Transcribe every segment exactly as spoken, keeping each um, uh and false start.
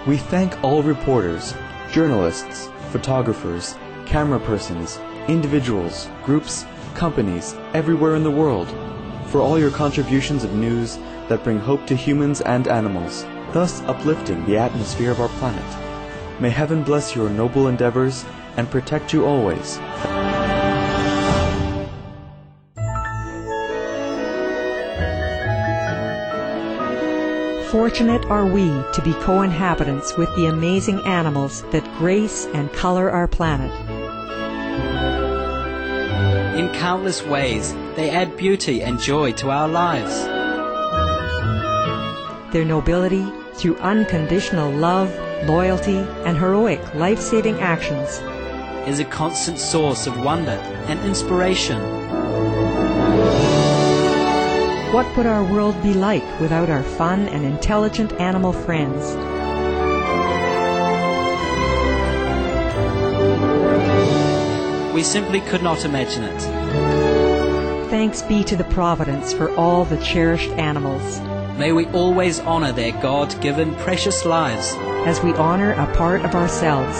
We thank all reporters, journalists, photographers, camera persons, individuals, groups, companies, everywhere in the world, for all your contributions of news that bring hope to humans and animals, thus uplifting the atmosphere of our planet. May heaven bless your noble endeavors and protect you always. Fortunate are we to be co-inhabitants with the amazing animals that grace and color our planet. In countless ways, they add beauty and joy to our lives. Their nobility, through unconditional love, loyalty, and heroic life-saving actions, is a constant source of wonder and inspiration. What would our world be like without our fun and intelligent animal friends? We simply could not imagine it. Thanks be to the Providence for all the cherished animals. May we always honor their God-given precious lives as we honor a part of ourselves.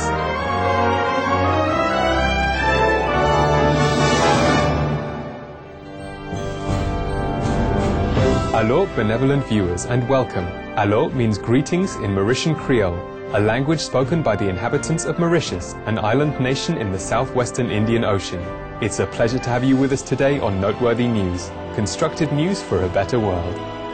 Allo, benevolent viewers, and welcome. Allo means greetings in Mauritian Creole, a language spoken by the inhabitants of Mauritius, an island nation in the southwestern Indian Ocean. It's a pleasure to have you with us today on Noteworthy News, constructive news for a better world.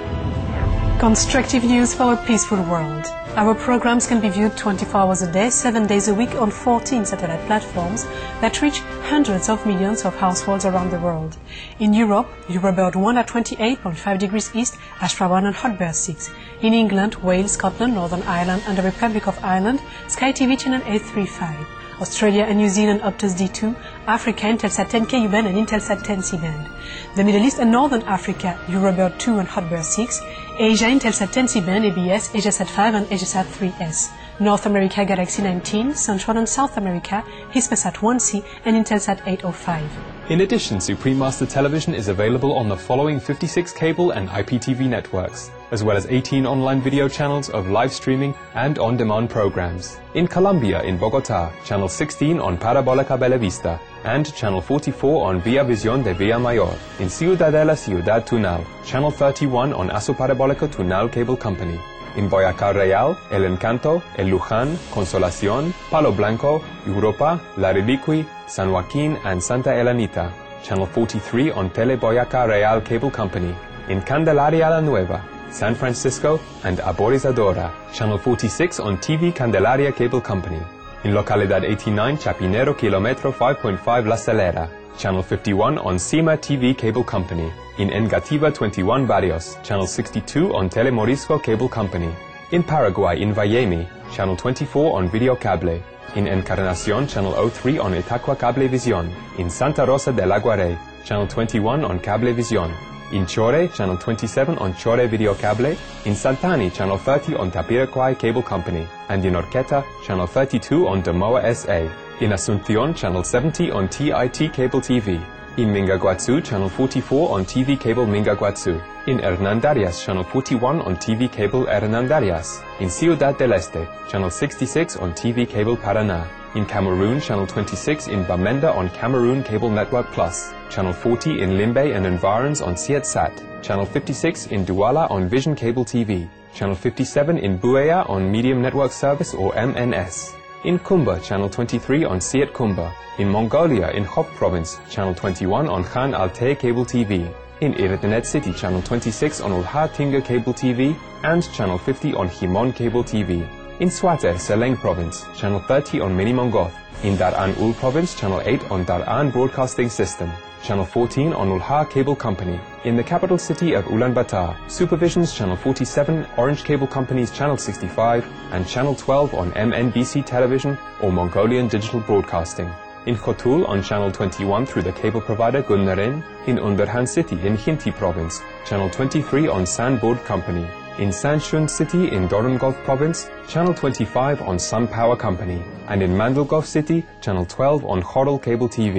Constructive news for a peaceful world. Our programs can be viewed twenty-four hours a day, seven days a week on fourteen satellite platforms that reach hundreds of millions of households around the world. In Europe, Eurobird one at twenty-eight point five degrees east, Astra one and Hotbird six. In England, Wales, Scotland, Northern Ireland and the Republic of Ireland, Sky T V channel eight thirty-five. Australia and New Zealand Optus D two, Africa Intelsat ten Ku band and Intelsat ten C band. The Middle East and Northern Africa, Eurobird two and Hotbird six. Asia Intelsat ten C band, A B S, AsiaSat five and AsiaSat three S. North America Galaxy nineteen, Central and South America, Hispasat one C and Intelsat eight oh five. In addition, Supreme Master Television is available on the following fifty-six cable and I P T V networks, as well as eighteen online video channels of live streaming and on-demand programs. In Colombia, in Bogotá, channel sixteen on Parabólica Bellavista, and channel forty-four on Vía Visión de Villa Mayor. In Ciudadela Ciudad Tunal, channel thirty-one on Aso Parabólico Tunal Cable Company. In Boyacá Real, El Encanto, El Luján, Consolación, Palo Blanco, Europa, La Ribicuy, San Joaquín and Santa Elanita, channel forty-three on Tele Boyacá Real Cable Company. In Candelaria La Nueva, San Francisco and Aborizadora, channel forty-six on T V Candelaria Cable Company. In Localidad eighty-nine, Chapinero Kilometro five point five La Celera, channel fifty-one on Cima T V Cable Company. In Engativa twenty-one Barrios, channel sixty-two on Telemorisco Cable Company. In Paraguay, in Vallemi, channel twenty-four on Video Cable. In Encarnación, channel oh three on Itaqua Cablevisión. In Santa Rosa del Aguaré, channel twenty-one on Cablevisión. In Chore, channel twenty-seven on Chore Video Cable. In Santani, channel thirty on Tapiraquay Cable Company. And in Orqueta, channel thirty-two on Demoa S A. In Asunción, channel seventy on T I T Cable T V. In Mingaguazu, channel forty-four on T V Cable Mingaguazu. In Hernandarias, channel forty-one on T V Cable Hernandarias. In Ciudad del Este, channel sixty-six on T V Cable Paraná. In Cameroon, channel twenty-six in Bamenda on Cameroon Cable Network Plus. Channel forty in Limbe and environs on Sietsat. Channel fifty-six in Douala on Vision Cable T V. Channel fifty-seven in Buea on Medium Network Service or M N S. In Kumba, channel twenty-three on Siet Kumba. In Mongolia, in Hop Province, channel twenty-one on Khan Altay Cable T V. In Erdenet City, channel twenty-six on Ulha Tinga Cable T V. And channel fifty on Himon Cable T V. In Swate, Seleng Province, channel thirty on Mini Mongoth. In Dar'an Ul Province, channel eight on Dar'an Broadcasting System. Channel fourteen on Ulha Cable Company. In the capital city of Ulaanbaatar, Supervision's channel forty-seven, Orange Cable Company's channel sixty-five, and channel twelve on M N B C Television or Mongolian Digital Broadcasting. In Khotul on channel twenty-one through the cable provider Gulnaren. In Underhan City in Khinti Province, channel twenty-three on Sanboard Company. In Sanchun City in Dorongov Province, channel twenty-five on Sun Power Company. And in Mandalgov City, channel twelve on Khoral Cable T V.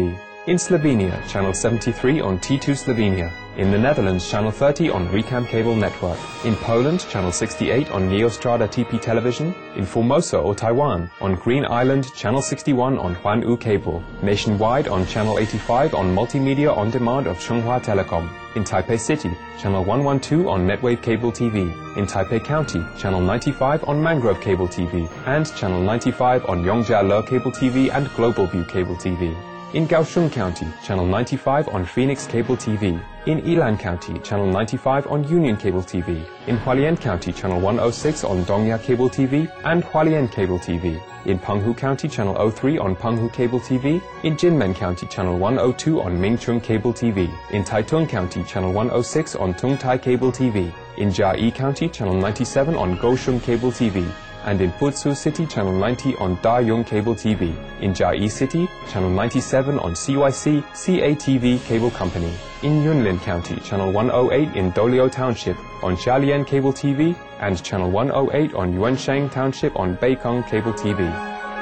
In Slovenia, channel seventy-three on T two Slovenia. In the Netherlands, channel thirty on Recam Cable Network. In Poland, channel sixty-eight on Neostrada T P Television. In Formosa or Taiwan, on Green Island, channel sixty-one on Huan-U Cable. Nationwide on channel eighty-five on Multimedia On Demand of Chunghwa Telecom. In Taipei City, channel one twelve on Netwave Cable T V. In Taipei County, channel ninety-five on Mangrove Cable T V. And channel ninety-five on Yongjiale Cable T V and Global View Cable T V. In Kaohsiung County, channel ninety-five on Phoenix Cable T V. In Ilan County, channel ninety-five on Union Cable T V. In Hualien County, channel one oh six on Dongya Cable T V and Hualien Cable T V. In Penghu County, channel oh three on Penghu Cable T V. In Jinmen County, channel one oh two on Mingchun Cable T V. In Taitung County, channel one oh six on Tungtai Cable T V. In Jiayi County, channel ninety-seven on Kaohsiung Cable T V. And in Putsu City, channel ninety on Dayong Cable T V. In Jiayi City, channel ninety-seven on C Y C C A T V Cable Company. In Yunlin County, channel one oh eight in Dolio Township on Jialien Cable T V, and channel one oh eight on Yuansheng Township on Beikong Cable T V.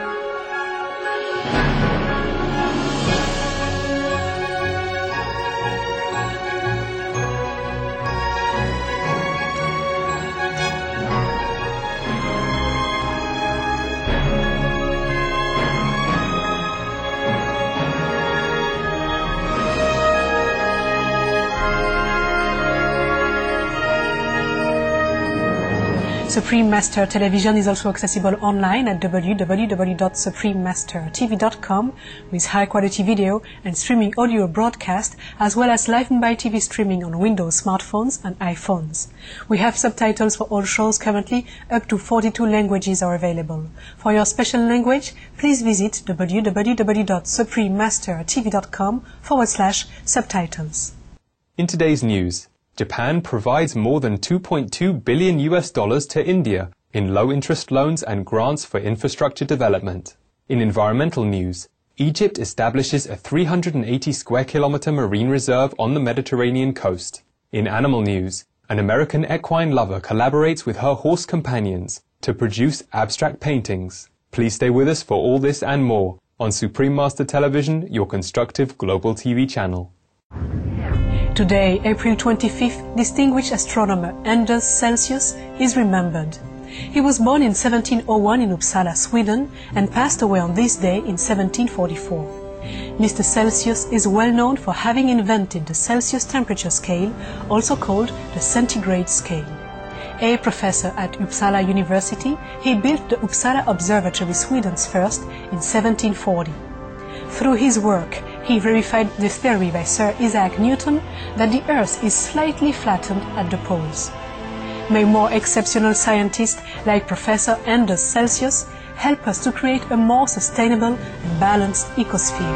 Supreme Master Television is also accessible online at w w w dot supreme master t v dot com with high-quality video and streaming audio broadcast, as well as live and by T V streaming on Windows smartphones and iPhones. We have subtitles for all shows currently. Up to forty-two languages are available. For your special language, please visit w w w dot supreme master t v dot com forward slash subtitles. In today's news, Japan provides more than two point two billion U S dollars to India in low-interest loans and grants for infrastructure development. In environmental news, Egypt establishes a three hundred eighty square kilometer marine reserve on the Mediterranean coast. In animal news, an American equine lover collaborates with her horse companions to produce abstract paintings. Please stay with us for all this and more on Supreme Master Television, your constructive global T V channel. Today, April twenty-fifth, distinguished astronomer Anders Celsius is remembered. He was born in seventeen oh one in Uppsala, Sweden, and passed away on this day in seventeen forty-four. Mister Celsius is well known for having invented the Celsius temperature scale, also called the centigrade scale. A professor at Uppsala University, he built the Uppsala Observatory, Sweden's first, in seventeen forty. Through his work, he verified the theory by Sir Isaac Newton that the Earth is slightly flattened at the poles. May more exceptional scientists like Professor Anders Celsius help us to create a more sustainable and balanced ecosphere.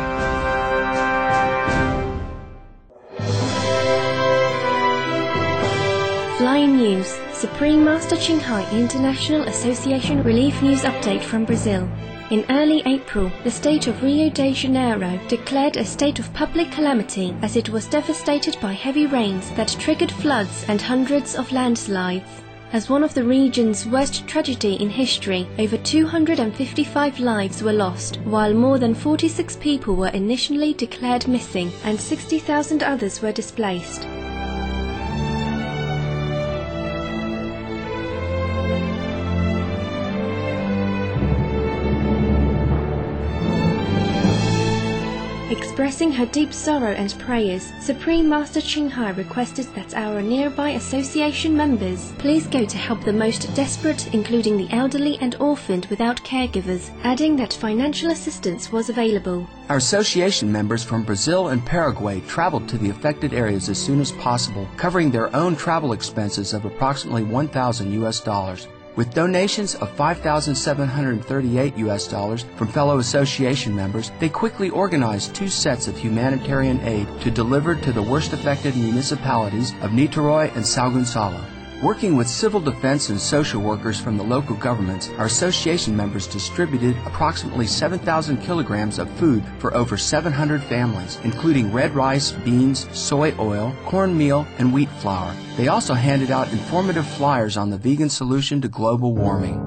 Flying News, Supreme Master Ching Hai International Association Relief News Update from Brazil. In early April, the state of Rio de Janeiro declared a state of public calamity as it was devastated by heavy rains that triggered floods and hundreds of landslides. As one of the region's worst tragedy in history, over two hundred fifty-five lives were lost, while more than forty-six people were initially declared missing and sixty thousand others were displaced. Expressing her deep sorrow and prayers, Supreme Master Ching Hai requested that our nearby association members please go to help the most desperate, including the elderly and orphaned without caregivers, adding that financial assistance was available. Our association members from Brazil and Paraguay traveled to the affected areas as soon as possible, covering their own travel expenses of approximately one thousand U S dollars. With donations of five thousand seven hundred thirty-eight U S dollars from fellow association members, they quickly organized two sets of humanitarian aid to deliver to the worst affected municipalities of Niterói and São Gonçalo. Working with civil defense and social workers from the local governments, our association members distributed approximately seven thousand kilograms of food for over seven hundred families, including red rice, beans, soy oil, cornmeal, and wheat flour. They also handed out informative flyers on the vegan solution to global warming.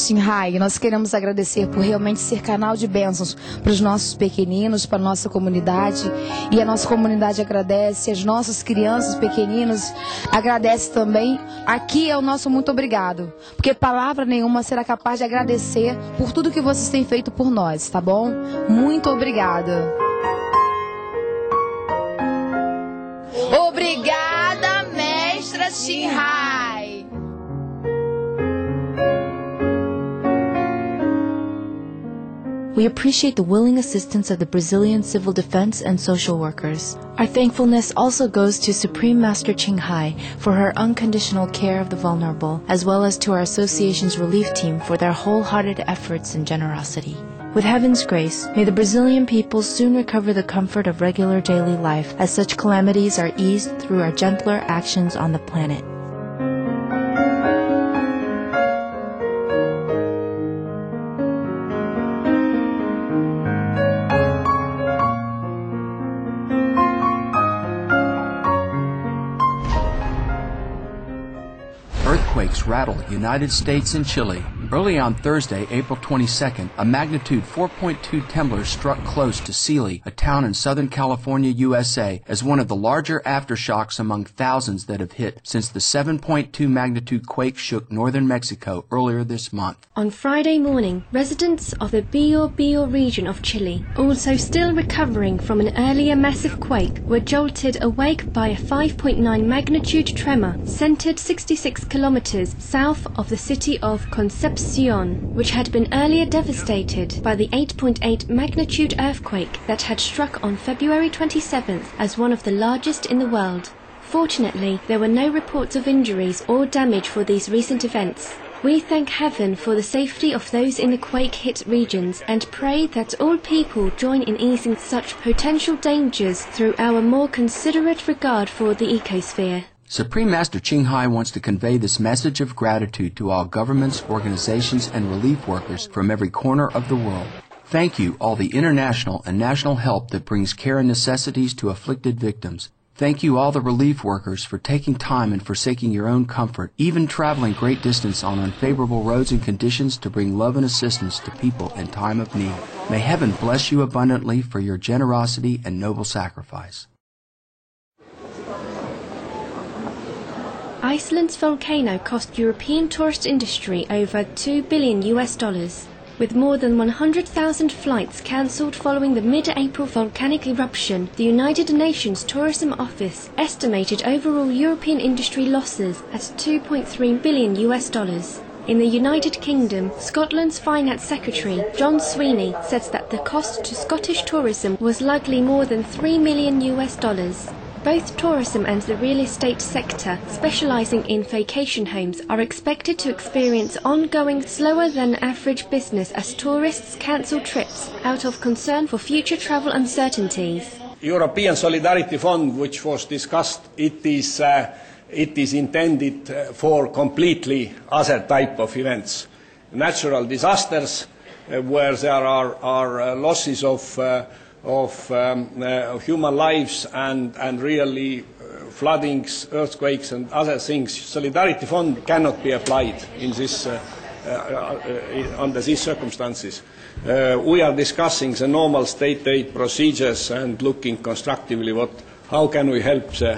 Xinhai, nós queremos agradecer por realmente ser canal de bênçãos para os nossos pequeninos, para a nossa comunidade. E a nossa comunidade agradece, as nossas crianças pequeninos agradecem também. Aqui é o nosso muito obrigado, porque palavra nenhuma será capaz de agradecer por tudo que vocês têm feito por nós, tá bom? Muito obrigada. Obrigada, mestra Xinhai. We appreciate the willing assistance of the Brazilian civil defense and social workers. Our thankfulness also goes to Supreme Master Xinhai for her unconditional care of the vulnerable, as well as to our association's relief team for their wholehearted efforts and generosity. With heaven's grace, may the Brazilian people soon recover the comfort of regular daily life as such calamities are eased through our gentler actions on the planet. Earthquakes rattle the United States and Chile. Early on Thursday, April twenty-second, a magnitude four point two tremor struck close to Sealy, a town in Southern California, U S A, as one of the larger aftershocks among thousands that have hit since the seven point two magnitude quake shook northern Mexico earlier this month. On Friday morning, residents of the Biobío region of Chile, also still recovering from an earlier massive quake, were jolted awake by a five point nine magnitude tremor centered sixty-six kilometers south of the city of Concepcion, which had been earlier devastated by the eight point eight magnitude earthquake that had struck on February twenty-seventh as one of the largest in the world. Fortunately, there were no reports of injuries or damage for these recent events. We thank heaven for the safety of those in the quake-hit regions and pray that all people join in easing such potential dangers through our more considerate regard for the ecosphere. Supreme Master Xinhai wants to convey this message of gratitude to all governments, organizations, and relief workers from every corner of the world. Thank you, all the international and national help that brings care and necessities to afflicted victims. Thank you, all the relief workers, for taking time and forsaking your own comfort, even traveling great distance on unfavorable roads and conditions to bring love and assistance to people in time of need. May heaven bless you abundantly for your generosity and noble sacrifice. Iceland's volcano cost European tourist industry over two billion U S dollars. With more than one hundred thousand flights cancelled following the mid-April volcanic eruption, the United Nations Tourism Office estimated overall European industry losses at two point three billion U S dollars. In the United Kingdom, Scotland's Finance Secretary, John Sweeney, says that the cost to Scottish tourism was likely more than three million U S dollars. Both tourism and the real estate sector, specialising in vacation homes, are expected to experience ongoing slower than average business as tourists cancel trips out of concern for future travel uncertainties. European Solidarity Fund, which was discussed, it is, uh, it is intended uh, for completely other type of events. Natural disasters, uh, where there are, are uh, losses of uh, of um, uh, human lives and, and really uh, floodings, earthquakes and other things. Solidarity Fund cannot be applied in this, uh, uh, uh, under these circumstances. Uh, we are discussing the normal state aid procedures and looking constructively what, how can we help the, uh,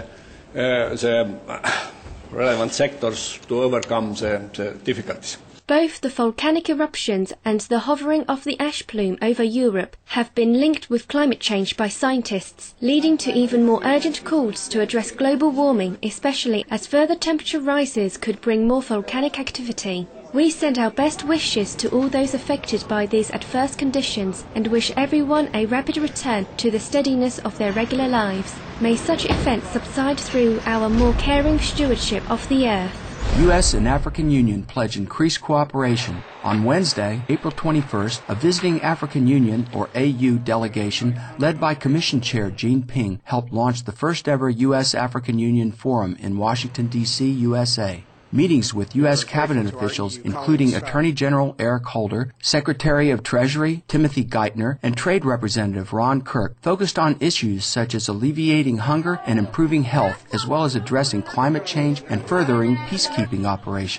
the relevant sectors to overcome the, the difficulties. Both the volcanic eruptions and the hovering of the ash plume over Europe have been linked with climate change by scientists, leading to even more urgent calls to address global warming, especially as further temperature rises could bring more volcanic activity. We send our best wishes to all those affected by these adverse conditions and wish everyone a rapid return to the steadiness of their regular lives. May such events subside through our more caring stewardship of the earth. U S and African Union pledge increased cooperation. On Wednesday, April twenty-first, a visiting African Union, or A U, delegation led by Commission Chair Jean Ping helped launch the first ever U S African Union Forum in Washington, D C, U S A. Meetings with U S cabinet officials, including Attorney General Eric Holder, Secretary of Treasury Timothy Geithner, and Trade Representative Ron Kirk, focused on issues such as alleviating hunger and improving health, as well as addressing climate change and furthering peacekeeping operations.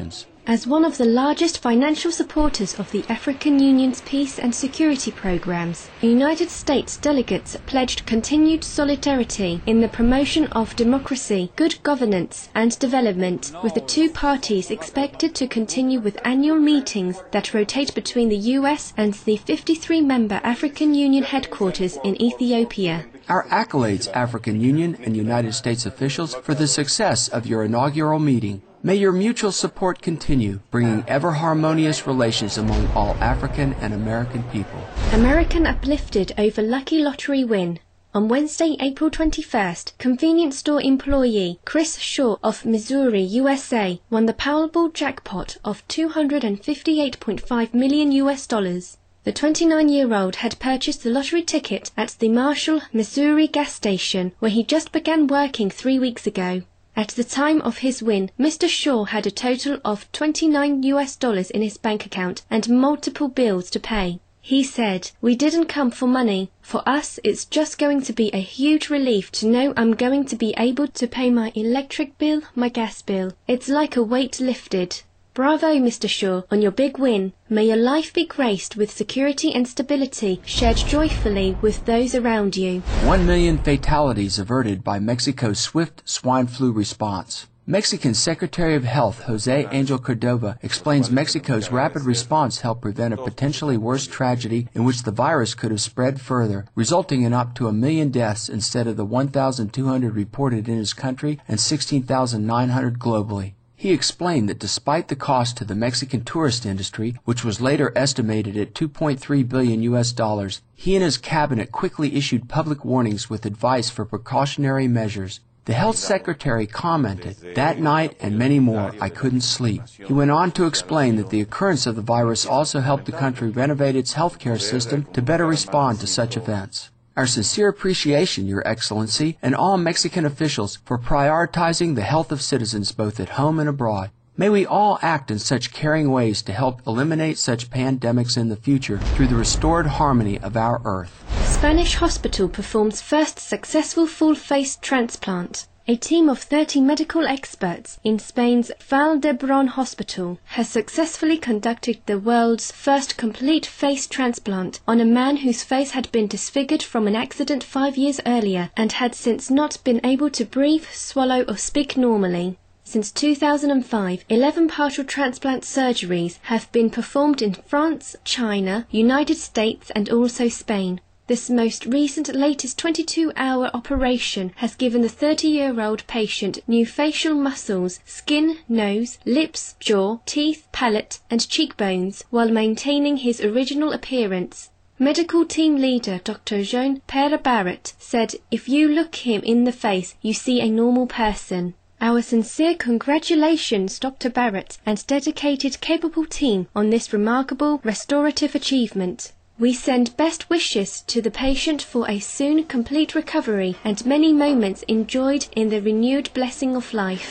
As one of the largest financial supporters of the African Union's peace and security programs, United States delegates pledged continued solidarity in the promotion of democracy, good governance and development, with the two parties expected to continue with annual meetings that rotate between the U S and the fifty-three member African Union headquarters in Ethiopia. Our accolades, African Union and United States officials, for the success of your inaugural meeting. May your mutual support continue, bringing ever-harmonious relations among all African and American people. American uplifted over lucky lottery win. On Wednesday, April twenty-first, convenience store employee Chris Shaw of Missouri, U S A, won the Powerball jackpot of two hundred fifty-eight point five million U S dollars. The twenty-nine-year-old had purchased the lottery ticket at the Marshall, Missouri gas station, where he just began working three weeks ago. At the time of his win, Mister Shaw had a total of twenty-nine U S dollars in his bank account and multiple bills to pay. He said, "We didn't come for money. For us, it's just going to be a huge relief to know I'm going to be able to pay my electric bill, my gas bill. It's like a weight lifted." Bravo, Mister Shaw, on your big win. May your life be graced with security and stability, shared joyfully with those around you. One million fatalities averted by Mexico's swift swine flu response. Mexican Secretary of Health Jose Angel Cordova explains Mexico's rapid response helped prevent a potentially worse tragedy in which the virus could have spread further, resulting in up to a million deaths instead of the one thousand two hundred reported in his country and sixteen thousand nine hundred globally. He explained that despite the cost to the Mexican tourist industry, which was later estimated at two point three billion U S dollars, he and his cabinet quickly issued public warnings with advice for precautionary measures. The health secretary commented, "That night and many more, I couldn't sleep." He went on to explain that the occurrence of the virus also helped the country renovate its healthcare system to better respond to such events. Our sincere appreciation, Your Excellency, and all Mexican officials for prioritizing the health of citizens both at home and abroad. May we all act in such caring ways to help eliminate such pandemics in the future through the restored harmony of our Earth. Spanish hospital performs first successful full-face transplant. A team of thirty medical experts in Spain's Vall d'Hebron Hospital has successfully conducted the world's first complete face transplant on a man whose face had been disfigured from an accident five years earlier and had since not been able to breathe, swallow or speak normally. Since two thousand five, eleven partial transplant surgeries have been performed in France, China, United States and also Spain. This most recent latest twenty-two hour operation has given the thirty-year-old patient new facial muscles, skin, nose, lips, jaw, teeth, palate and cheekbones while maintaining his original appearance. Medical team leader Doctor Jean-Pierre Barrett said, "If you look him in the face, you see a normal person." Our sincere congratulations, Doctor Barrett, and dedicated capable team on this remarkable restorative achievement. We send best wishes to the patient for a soon complete recovery and many moments enjoyed in the renewed blessing of life.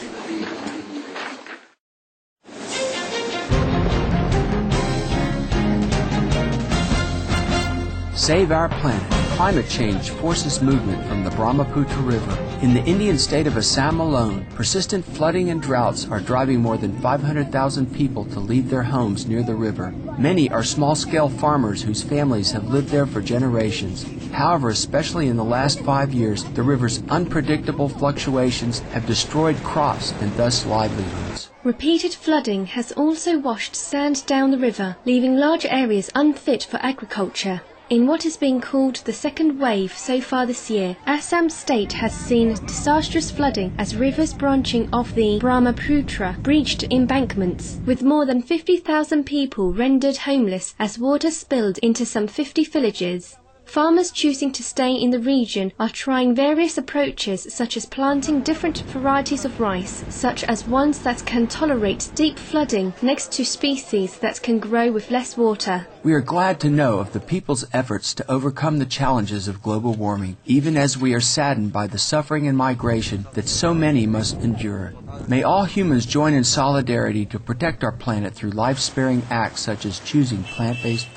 Save our planet. Climate change forces movement from the Brahmaputra River. In the Indian state of Assam alone, persistent flooding and droughts are driving more than five hundred thousand people to leave their homes near the river. Many are small-scale farmers whose families have lived there for generations. However, especially in the last five years, the river's unpredictable fluctuations have destroyed crops and thus livelihoods. Repeated flooding has also washed sand down the river, leaving large areas unfit for agriculture. In what is being called the second wave so far this year, Assam state has seen disastrous flooding as rivers branching off the Brahmaputra breached embankments, with more than fifty thousand people rendered homeless as water spilled into some fifty villages. Farmers choosing to stay in the region are trying various approaches, such as planting different varieties of rice, such as ones that can tolerate deep flooding next to species that can grow with less water. We are glad to know of the people's efforts to overcome the challenges of global warming, even as we are saddened by the suffering and migration that so many must endure. May all humans join in solidarity to protect our planet through life-sparing acts such as choosing plant-based fare.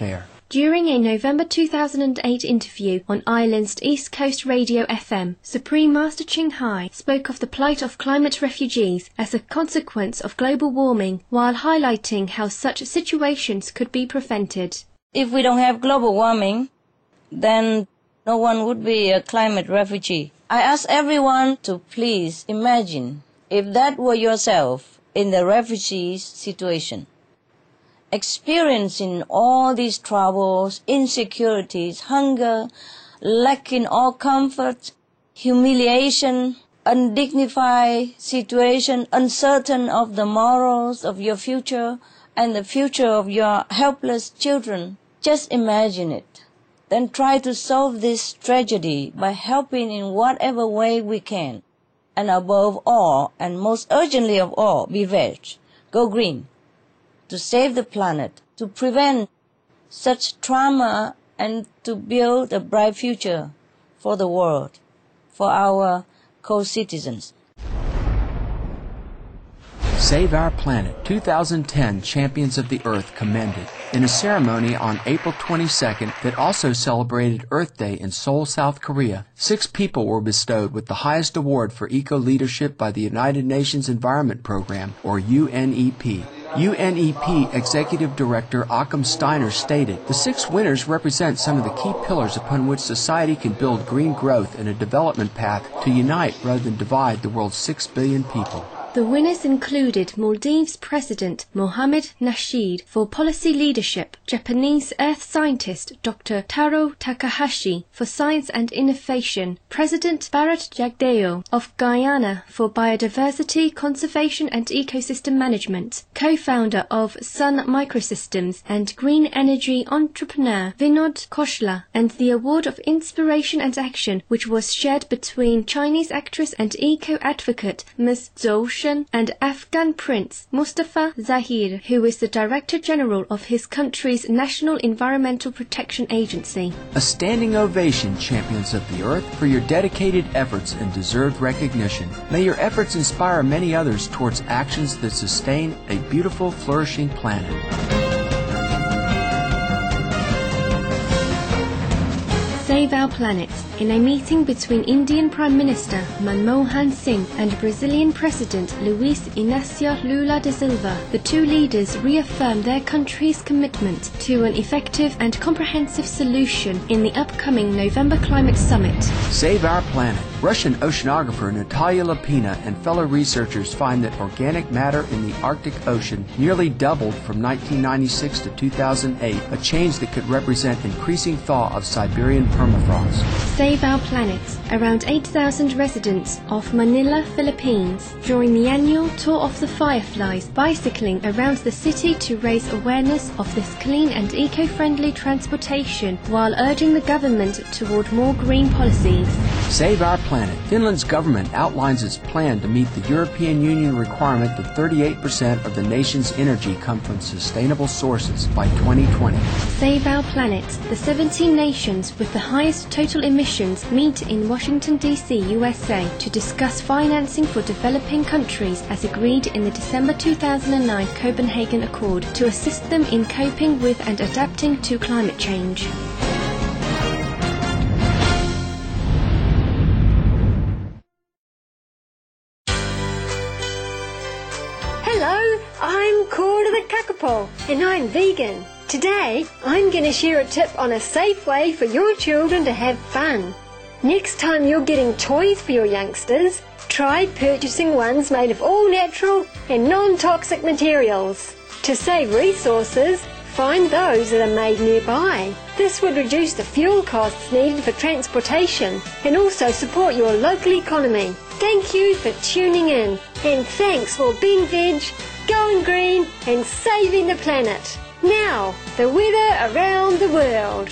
During a November two thousand eight interview on Ireland's East Coast Radio F M, Supreme Master Ching Hai spoke of the plight of climate refugees as a consequence of global warming, while highlighting how such situations could be prevented. If we don't have global warming, then no one would be a climate refugee. I ask everyone to please imagine if that were yourself in the refugee situation. Experiencing all these troubles, insecurities, hunger, lacking all comfort, humiliation, undignified situation, uncertain of the morals of your future and the future of your helpless children. Just imagine it. Then try to solve this tragedy by helping in whatever way we can. And above all, and most urgently of all, be veg, go green, to save the planet, to prevent such trauma and to build a bright future for the world, for our co-citizens. Save Our Planet two thousand ten Champions of the Earth commended in a ceremony on April twenty-second that also celebrated Earth Day in Seoul, South Korea. Six people were bestowed with the highest award for eco-leadership by the United Nations Environment Program, or U N E P. U N E P Executive Director Occam Steiner stated, "The six winners represent some of the key pillars upon which society can build green growth and a development path to unite rather than divide the world's six billion people." The winners included Maldives President Mohamed Nasheed for policy leadership, Japanese earth scientist Doctor Taro Takahashi for science and innovation, President Bharat Jagdeo of Guyana for biodiversity, conservation and ecosystem management, co-founder of Sun Microsystems, and green energy entrepreneur Vinod Khosla, and the Award of Inspiration and Action, which was shared between Chinese actress and eco-advocate Miz Zhou Shen and Afghan Prince Mustafa Zahir, who is the Director General of his country's National Environmental Protection Agency. A standing ovation, Champions of the Earth, for your dedicated efforts and deserved recognition. May your efforts inspire many others towards actions that sustain a beautiful, flourishing planet. Save Our Planet. In a meeting between Indian Prime Minister Manmohan Singh and Brazilian President Luiz Inácio Lula da Silva, the two leaders reaffirmed their country's commitment to an effective and comprehensive solution in the upcoming November Climate Summit. Save Our Planet. Russian oceanographer Natalia Lapina and fellow researchers find that organic matter in the Arctic Ocean nearly doubled from nineteen ninety-six to two thousand eight, a change that could represent increasing thaw of Siberian permafrost. Save Our Planet. Around eight thousand residents of Manila, Philippines, join the annual Tour of the Fireflies, bicycling around the city to raise awareness of this clean and eco-friendly transportation while urging the government toward more green policies. Save Our Planet. Finland's government outlines its plan to meet the European Union requirement that thirty-eight percent of the nation's energy come from sustainable sources by twenty twenty. Save Our Planet. The seventeen nations with the highest total emissions meet in Washington, D C, U S A to discuss financing for developing countries as agreed in the December two thousand nine Copenhagen Accord to assist them in coping with and adapting to climate change. Hello, I'm Cora the Kakapo, and I'm vegan. Today, I'm going to share a tip on a safe way for your children to have fun. Next time you're getting toys for your youngsters, try purchasing ones made of all natural and non-toxic materials. To save resources, find those that are made nearby. This would reduce the fuel costs needed for transportation and also support your local economy. Thank you for tuning in, and thanks for being veg, going green and saving the planet. Now, the weather around the world.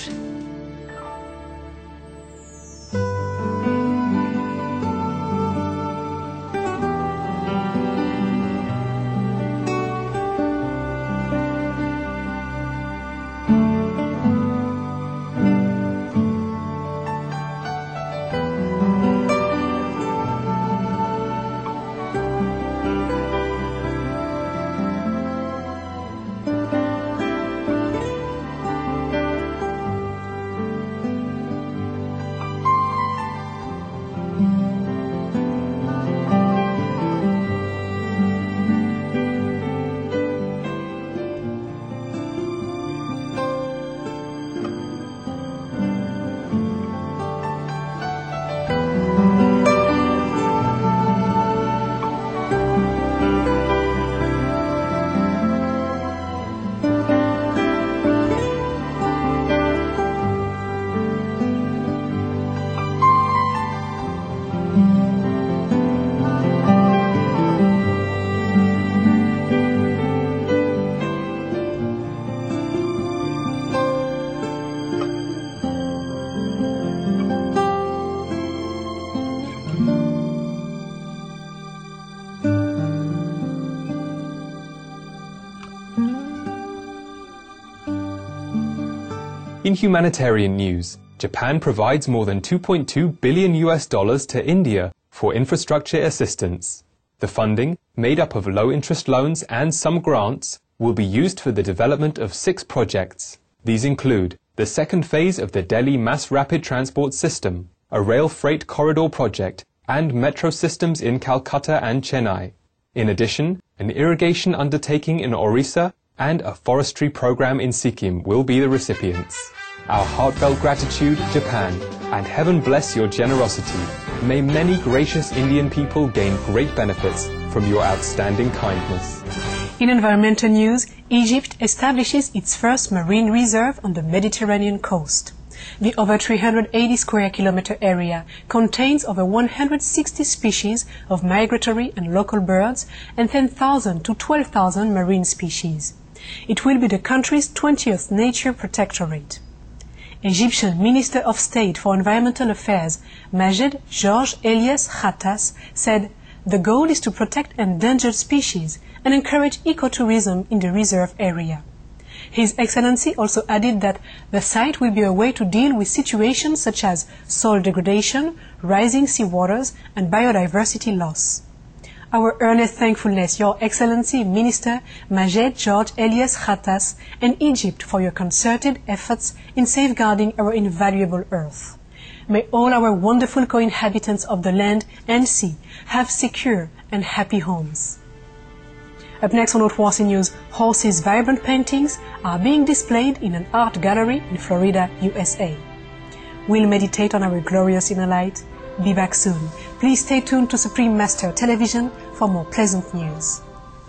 In humanitarian news, Japan provides more than two point two billion U S dollars to India for infrastructure assistance. The funding, made up of low-interest loans and some grants, will be used for the development of six projects. These include the second phase of the Delhi Mass Rapid Transport System, a rail freight corridor project, and metro systems in Calcutta and Chennai. In addition, an irrigation undertaking in Orissa and a forestry program in Sikkim will be the recipients. Our heartfelt gratitude, Japan, and heaven bless your generosity. May many gracious Indian people gain great benefits from your outstanding kindness. In environmental news, Egypt establishes its first marine reserve on the Mediterranean coast. The over three hundred eighty square kilometer area contains over one hundred sixty species of migratory and local birds and ten thousand to twelve thousand marine species. It will be the country's twentieth nature protectorate. Egyptian Minister of State for Environmental Affairs, Majed George Elias Khattas, said the goal is to protect endangered species and encourage ecotourism in the reserve area. His Excellency also added that the site will be a way to deal with situations such as soil degradation, rising sea waters, and biodiversity loss. Our earnest thankfulness, Your Excellency Minister Majed George Elias Khattas, and Egypt for your concerted efforts in safeguarding our invaluable earth. May all our wonderful co-inhabitants of the land and sea have secure and happy homes. Up next on Haute-Froissart News, Horse's vibrant paintings are being displayed in an art gallery in Florida, U S A. We'll meditate on our glorious inner light. Be back soon. Please stay tuned to Supreme Master Television for more pleasant news.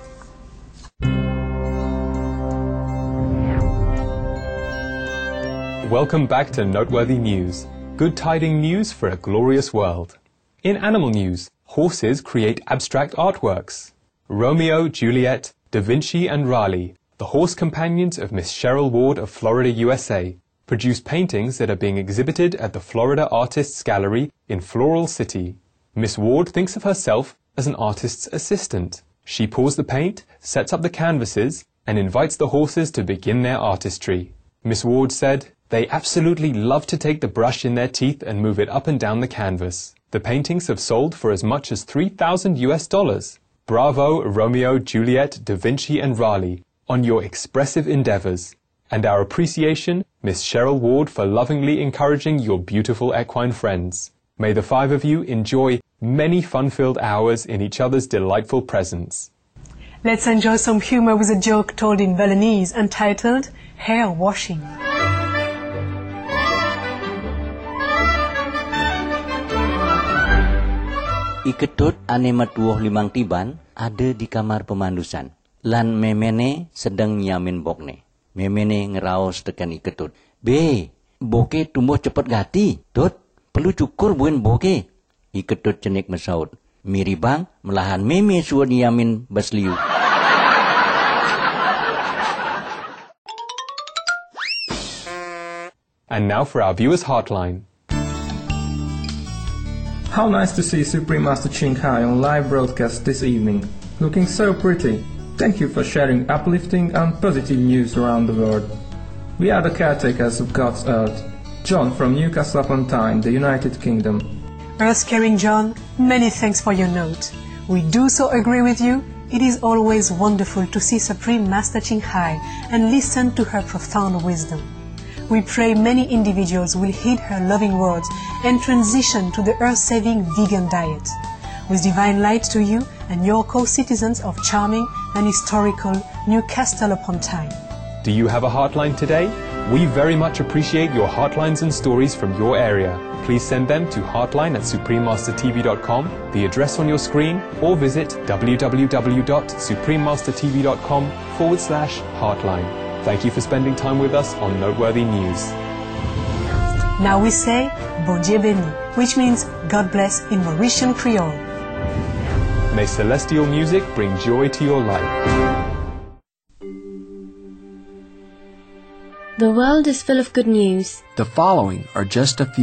Welcome back to Noteworthy News. Good tiding news for a glorious world. In animal news, horses create abstract artworks. Romeo, Juliet, Da Vinci and Raleigh, the horse companions of Miss Cheryl Ward of Florida, U S A, produce paintings that are being exhibited at the Florida Artists Gallery in Floral City. Miss Ward thinks of herself as an artist's assistant. She pours the paint, sets up the canvases, and invites the horses to begin their artistry. Miss Ward said, "They absolutely love to take the brush in their teeth and move it up and down the canvas. The paintings have sold for as much as three thousand U S dollars. Bravo, Romeo, Juliet, Da Vinci and Raleigh, on your expressive endeavors. And our appreciation, Miss Cheryl Ward, for lovingly encouraging your beautiful equine friends. May the five of you enjoy many fun-filled hours in each other's delightful presence." Let's enjoy some humor with a joke told in Balinese entitled Hair Washing. Iketut ane matuoh limang tiban ada di kamar pemandusan. Lan memene sedang nyamin bokne. Memene ngeraos tekan iketut. Be, boke tumbuh cepat gati. Tut, perlu cukur buen boke. Iketut cenik mesaut. Miri bang, melahan meme suan nyamin basliu. And now for our viewers' heartline. How nice to see Supreme Master Ching Hai on live broadcast this evening. Looking so pretty. Thank you for sharing uplifting and positive news around the world. We are the caretakers of God's earth. John from Newcastle upon Tyne, the United Kingdom. Earth-caring John, many thanks for your note. We do so agree with you. It is always wonderful to see Supreme Master Ching Hai and listen to her profound wisdom. We pray many individuals will heed her loving words and transition to the earth-saving vegan diet. With divine light to you and your co-citizens of charming and historical Newcastle upon Tyne. Do you have a heartline today? We very much appreciate your heartlines and stories from your area. Please send them to heartline at supreme master t v dot com, the address on your screen, or visit w w w dot supreme master t v dot com forward slash heartline. Thank you for spending time with us on Noteworthy News. Now we say, Bon Dieu béni, which means God bless in Mauritian Creole. May celestial music bring joy to your life. The world is full of good news. The following are just a few.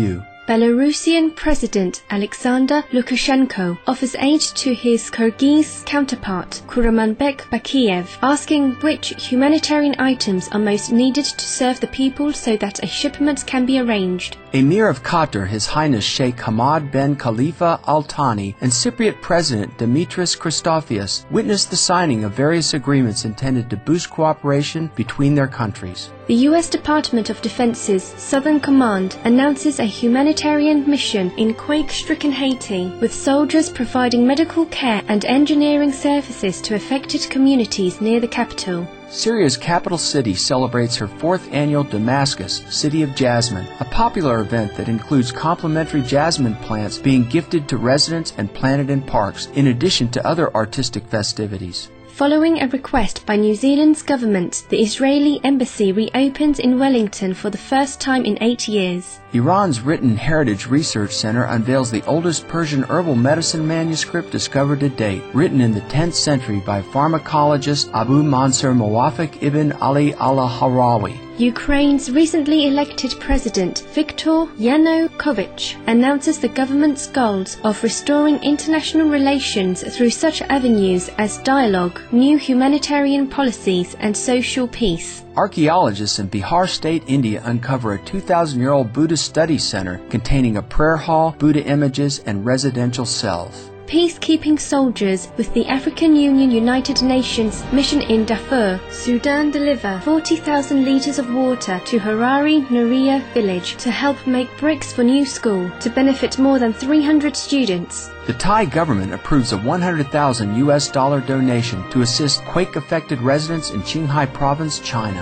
Belarusian President Alexander Lukashenko offers aid to his Kyrgyz counterpart Kurmanbek Bakiev, asking which humanitarian items are most needed to serve the people so that a shipment can be arranged. Emir of Qatar, His Highness Sheikh Hamad bin Khalifa Al Thani, and Cypriot President Dimitris Christofias witnessed the signing of various agreements intended to boost cooperation between their countries. The U S Department of Defense's Southern Command announces a humanitarian mission in quake-stricken Haiti, with soldiers providing medical care and engineering services to affected communities near the capital. Syria's capital city celebrates her fourth annual Damascus City of Jasmine, a popular event that includes complimentary jasmine plants being gifted to residents and planted in parks, in addition to other artistic festivities. Following a request by New Zealand's government, the Israeli embassy reopens in Wellington for the first time in eight years. Iran's Written Heritage Research Center unveils the oldest Persian herbal medicine manuscript discovered to date, written in the tenth century by pharmacologist Abu Mansur Muwafiq ibn Ali al-Harawi. Ukraine's recently elected president, Viktor Yanukovych, announces the government's goals of restoring international relations through such avenues as dialogue, new humanitarian policies, and social peace. Archaeologists in Bihar State, India uncover a two thousand year old Buddhist study center containing a prayer hall, Buddha images, and residential cells. Peacekeeping soldiers with the African Union United Nations mission in Darfur, Sudan deliver forty thousand litres of water to Harari Nuria village to help make bricks for new school to benefit more than three hundred students. The Thai government approves a one hundred thousand U S dollar donation to assist quake-affected residents in Qinghai Province, China.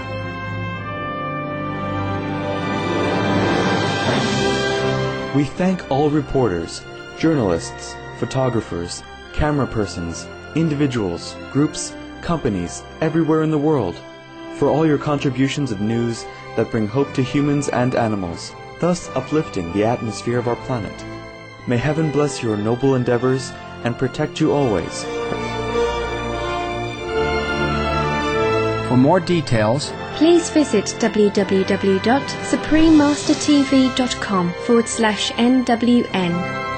We thank all reporters, journalists, photographers, camera persons, individuals, groups, companies, everywhere in the world, for all your contributions of news that bring hope to humans and animals, thus uplifting the atmosphere of our planet. May heaven bless your noble endeavors and protect you always. For more details, please visit w w w dot supreme master t v dot com forward slash N W N.